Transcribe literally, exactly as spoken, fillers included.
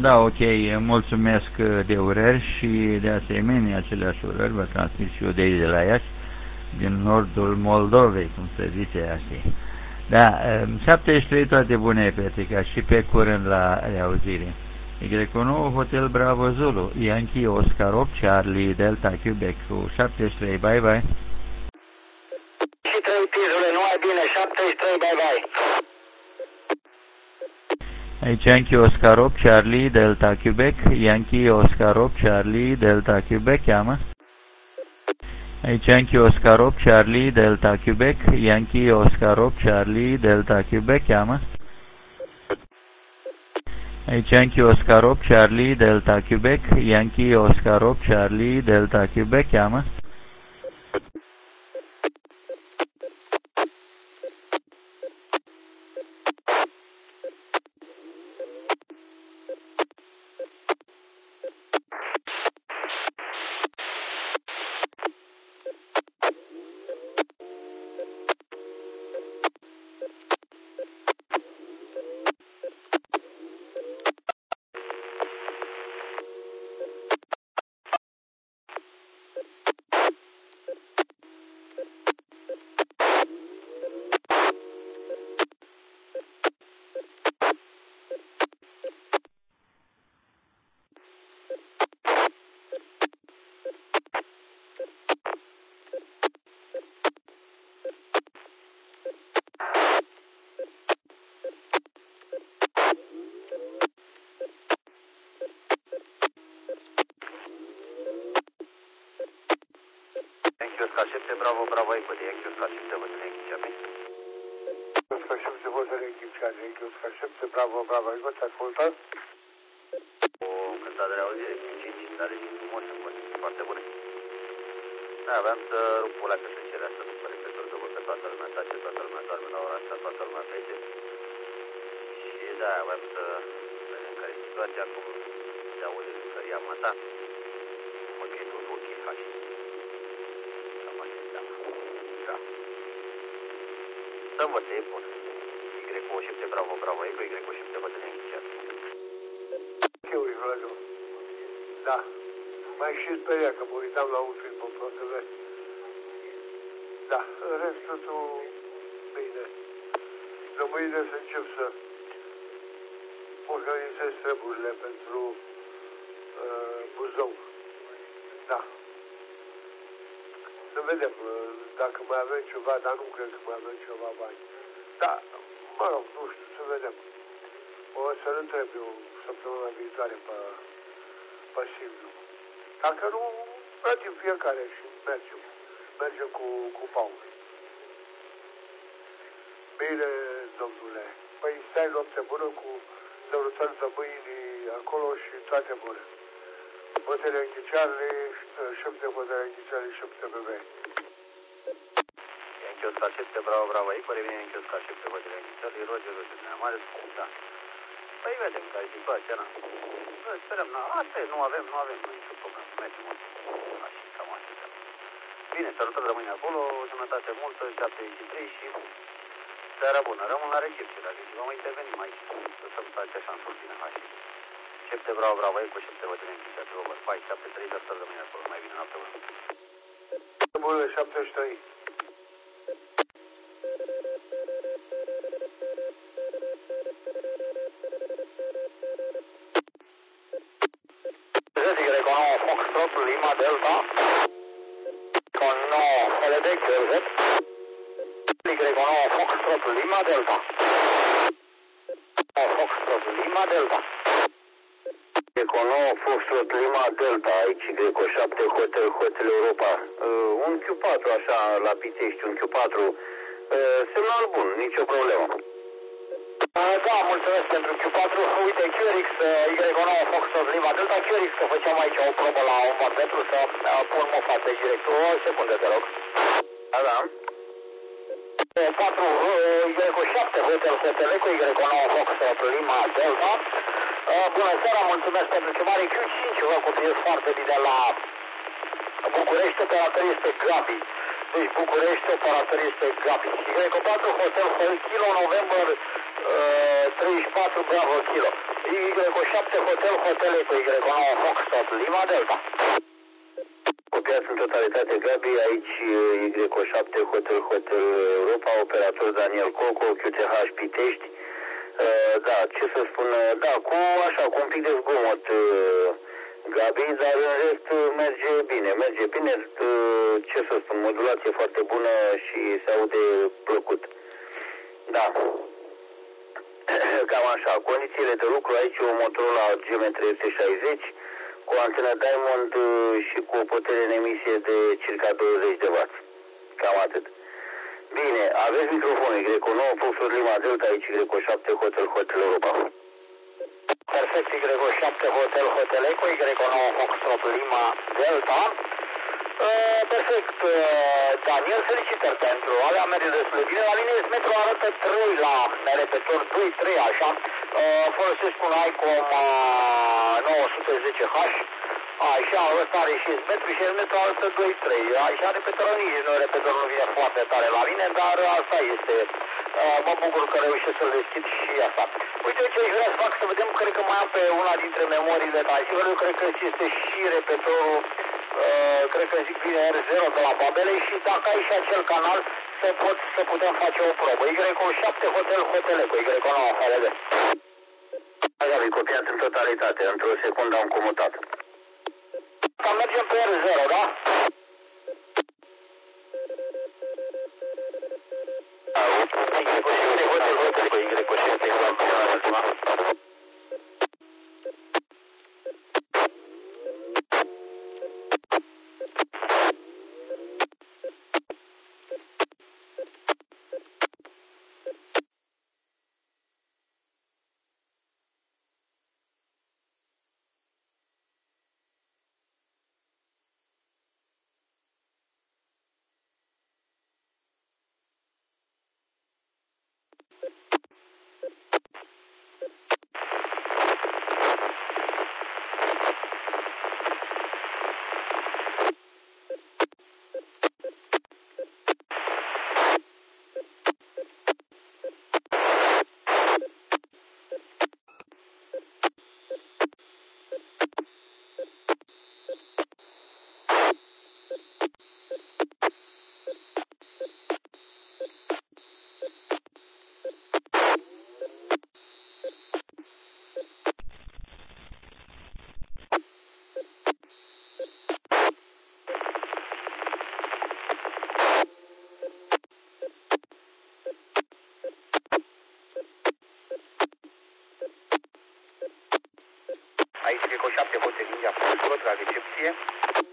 Da, ok, mulțumesc de urări și de asemenea aceleași urări vă transmit și eu de aici de la Iași, din nordul Moldovei, cum se zice așa. Da, șaptezeci și trei toate bune, Petrica, și pe curând la reauzire. Y unu, Hotel Bravo Zulu, Yankee Oscar opt, Charlie Delta Quebec, șaptezeci și trei, bye bye. Și trei pizule, numai bine, șaptezeci și trei, bye bye. Aici Yankee Oscar opt, Charlie Delta Quebec, Yankee Oscar opt, Charlie Delta Quebec, cheamă. Aici Yankee Oscar opt, Charlie Delta Quebec, Yankee Oscar opt, Charlie Delta Quebec, cheamă. Aici Yankee Oscar opt, Charlie Delta Quebec, Yankee Oscar opt, Charlie Delta Quebec, cheamă. Oscar șapte, bravo, bravo, Eco de Yankee Oscar șapte, vă tine închiceame. Oscar șapte, vă tine închiceame, Yankee Oscar șapte, bravo, bravo, Eco, te ascultă? O cântare de auzire, cinci, dar și frumos, în condiții foarte bune. Da, aveam să rup o leacă tăcerea asta după repetor, după că toată lumea tace, toată lumea doarme la ora asta, toată lumea plece. Și da, aveam să vedem care e situația, acum se aude jucăria mea ta. Mă că e tot ok, faci. Cam așa, da. Da. Să văd, e bun. Y șapte, bravo, bravo, Eco, Y șapte, văd de încheiat. Eu îi văd. Da. Mai și speria că mă uitam la un film în prosele. Da, în rest totul bine. De mâine să încep să organizez treburile pentru uh, Buzău. Da. Să vedem uh, dacă mai avem ceva, dar nu cred că mai avem ceva bani. Da, mă rog, nu știu, să vedem. O să-l întreb eu săptămâna viitoare pe, pe Silviu. Dacă nu, plătim fiecare și mergem. Mergem cu, cu Paul. Bine, domnule. Păi stai noapte bună cu sărutări de mâini acolo și toate bune. Bătele înghiciarele, șapte bătele înghiciarele, șapte bebe. Yankee Oscar șapte, bravo, bravo, Eco, revine Yankee Oscar șapte, bătele înghiciarele, Roger, Roger, Neamare, da. Păi vedem care e situația, na. Sperăm, na, asta e, nu avem, nu avem nicio problemă, mergem așa, cam așa. Bine, salutări rămâne acolo, sănătate multă, șaptezeci și trei și seara bună. Rămân la recepție, dacă ceva mai intervenim aici, să salutați așa în surtine, hai. șapte, bravo, bravo, Eco, șapte, vă tine încheiat, Robert, hai, șapte trei, salutări rămâne acolo, mai bine, noapte bună. Bună, șaptezeci și trei. Foxtrot, Lima, Delta, con L D Q Z, Y uno, Foxtrot, Lima, Delta, Foxtrot, Lima, Delta, Y uno, Foxtrot, Lima, Delta, aici Y șapte, Hotel, Hotel Europa, uh, un Q patru așa la Pitești, un Q patru, uh, semnal bun, nicio problemă. Da, mulțumesc pentru Q patru. Uite, Q R X, Y unu, Foxtrot, Lima, Delta, Q R X, că făceam aici o probă la un barmetru să uh, pun mofa pe direct. O secundă, te rog. Da, da. patru, Y șapte, Hotel, Hotel, Eco, Y unu, Foxtrot, Lima, Delta. Uh, bună seara, mulțumesc pentru chemare. Q cinci, vă copiez foarte bine la București, operator este Gabi. Deci București, operator este Gabi. Y patru, Hotel, Kilo, November, Uh, treizeci și patru, Bravo, Kilo. Y cu șapte, Hotel, Hotel, cu Y cu nouă, Foxtrot, Lima, Delta. Copiați în totalitate, Gabi, aici Y cu șapte, Hotel, Hotel, Europa, operator Daniel Coco, Q T H Pitești. Uh, da, ce să spun, da, cu așa, cu un pic de zgomot, uh, Gabi, dar în rest merge bine, merge bine, uh, ce să spun, modulație foarte bună și se aude plăcut. Da. Cam așa, condițiile de lucru aici, o Motorola G M trei sute șaizeci cu antenă Diamond și cu o putere în emisie de circa douăzeci de watt. Cam atât. Bine, aveți microfonul Y cu nouă, Foxtrot Lima Delta, aici Y cu șapte, Hotel, Hotel Europa. Perfect, Y cu șapte, Hotel, Hotel Eco, Y cu nouă, Foxtrot Lima Delta. Uh, perfect, uh, Daniel, felicitări pentru alea, merge destul de bine. La mine metro arată trei la repetitor, doi trei așa. Uh, folosesc un ICOM uh, nouă sute zece H. Așa, ăsta are și metru și metru arată doi trei. Așa, repetitorul nici nu, repetitorul nu vine foarte tare la mine, dar asta este. Uh, mă bucur că reușesc să-l deschid și asta. Uite ce aș vrea să fac, să vedem, cred că mai am pe una dintre memoriile transceiverului, cred că este și repetitorul. Uh, cred că zic bine R zero de la Babele și dacă ai și acel canal să pot să putem face o probă. Y cu șapte, Hotel, Hotel cu Y cu nouă, H L D. Gabi, copiat în totalitate, într-o secundă am comutat. Cam mergem pe R zero, da? Y cu șapte, Hotel, Hotel cu Y cu șapte, Aici e cu șapte, Hotel, India, Foxtrot, la recepție.